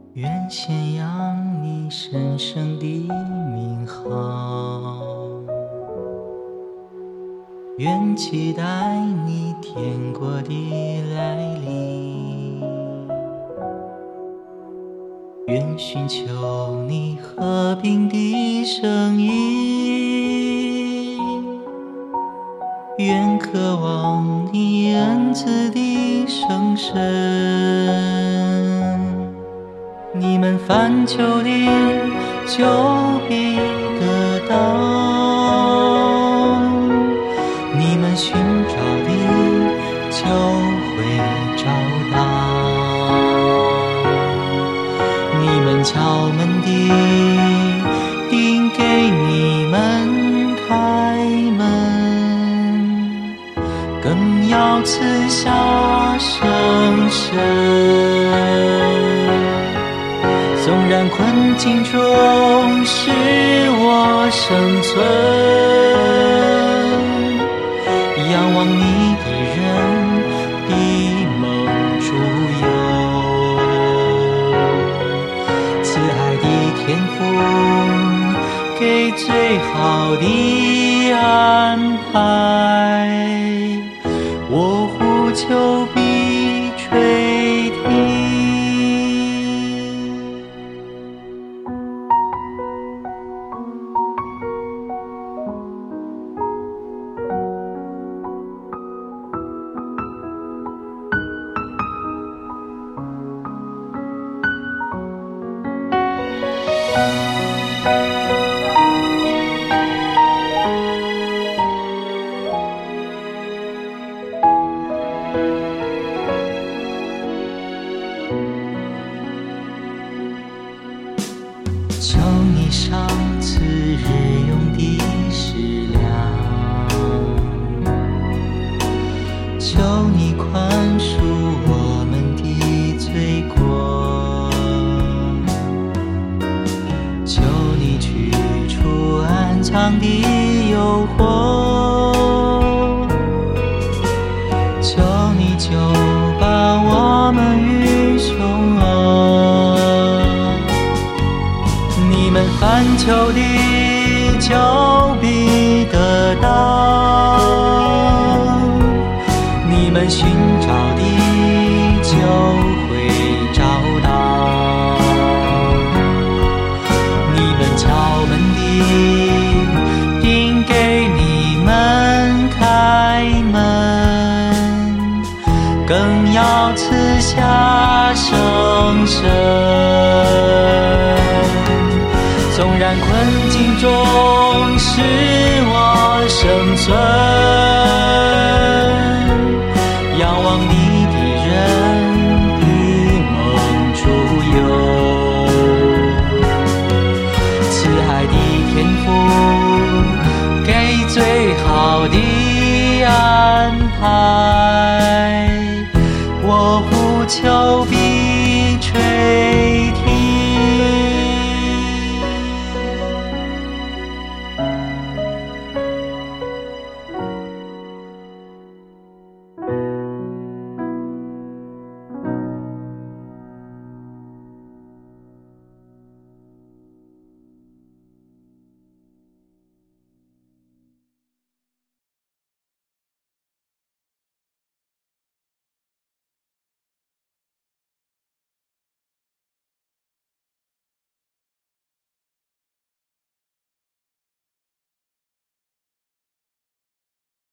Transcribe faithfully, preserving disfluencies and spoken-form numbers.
愿宣扬你神圣的名号，愿期待你天国的来临，愿寻求你和平的声音，愿渴望你恩赐的声声。你们凡求的就必得到，你们寻找的就会找到，你们敲门的定给你们开门，更要赐下圣神。纵然困境中使我生存，仰望你的人的梦主有，慈爱的天父给最好的安排，我呼求必垂听。求你赏赐日用的食粮，求你宽恕我们的罪过，求你驱除暗藏的诱惑，求你救把我们于凶恶，你们凡求的就必得到，你们寻找的就会找到，你们敲门的定给你们开门，更要赐下圣神。纵然困境中使我生存，